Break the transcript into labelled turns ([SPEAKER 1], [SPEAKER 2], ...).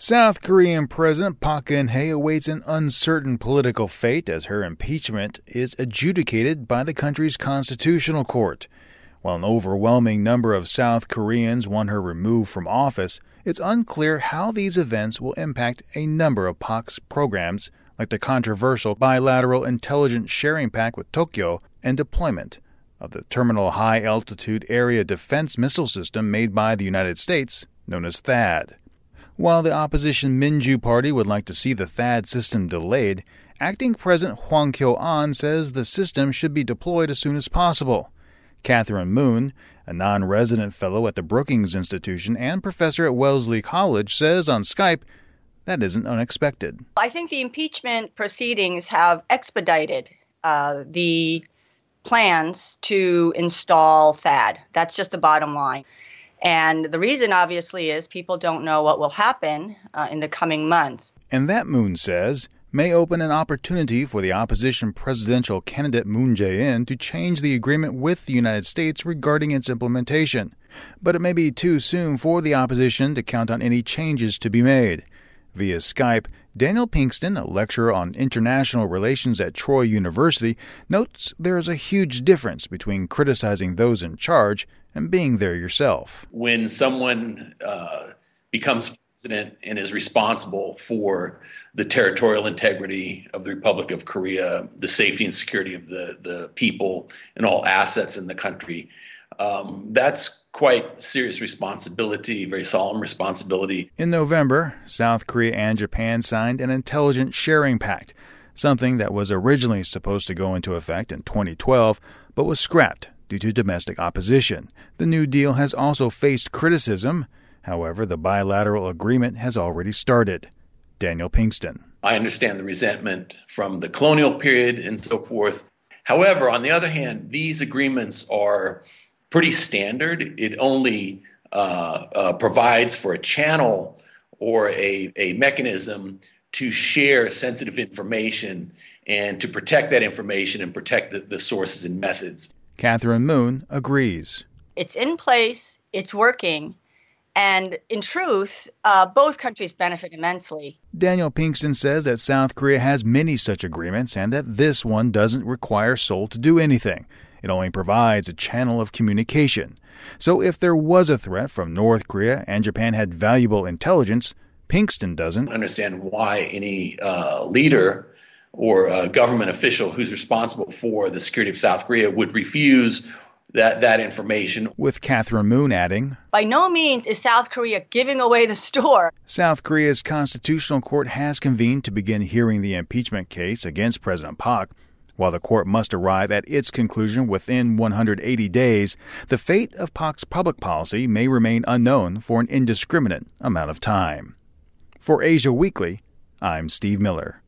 [SPEAKER 1] South Korean President Park Geun-hye awaits an uncertain political fate as her impeachment is adjudicated by the country's constitutional court. While an overwhelming number of South Koreans want her removed from office, it's unclear how these events will impact a number of Park's programs, like the controversial bilateral intelligence sharing pact with Tokyo and deployment of the Terminal High Altitude Area Defense Missile System made by the United States, known as THAAD. While the opposition Minju Party would like to see the THAAD system delayed, acting President Hwang Kyo-ahn says the system should be deployed as soon as possible. Catherine Moon, a non-resident fellow at the Brookings Institution and professor at Wellesley College, says on Skype that isn't unexpected.
[SPEAKER 2] I think the impeachment proceedings have expedited the plans to install THAAD. That's just the bottom line. And the reason, obviously, is people don't know what will happen in the coming months.
[SPEAKER 1] And that, Moon says, may open an opportunity for the opposition presidential candidate Moon Jae-in to change the agreement with the United States regarding its implementation. But it may be too soon for the opposition to count on any changes to be made. Via Skype, Daniel Pinkston, a lecturer on international relations at Troy University, notes there is a huge difference between criticizing those in charge and being there yourself.
[SPEAKER 3] When someone becomes president and is responsible for the territorial integrity of the Republic of Korea, the safety and security of the people and all assets in the country, that's quite serious responsibility, very solemn responsibility.
[SPEAKER 1] In November, South Korea and Japan signed an intelligence sharing pact, something that was originally supposed to go into effect in 2012, but was scrapped due to domestic opposition. The new deal has also faced criticism. However, the bilateral agreement has already started. Daniel Pinkston.
[SPEAKER 3] I understand the resentment from the colonial period and so forth. However, on the other hand, these agreements are pretty standard. It only provides for a channel or a mechanism to share sensitive information and to protect that information and protect the sources and methods.
[SPEAKER 1] Catherine Moon agrees.
[SPEAKER 2] It's in place, it's working, and in truth, both countries benefit immensely.
[SPEAKER 1] Daniel Pinkston says that South Korea has many such agreements and that this one doesn't require Seoul to do anything. It only provides a channel of communication. So if there was a threat from North Korea and Japan had valuable intelligence, Pinkston doesn't
[SPEAKER 3] understand why any leader or government official who's responsible for the security of South Korea would refuse that information.
[SPEAKER 1] With Catherine Moon adding,
[SPEAKER 2] by no means is South Korea giving away the store.
[SPEAKER 1] South Korea's constitutional court has convened to begin hearing the impeachment case against President Park. While the court must arrive at its conclusion within 180 days, the fate of Park's public policy may remain unknown for an indiscriminate amount of time. For Asia Weekly, I'm Steve Miller.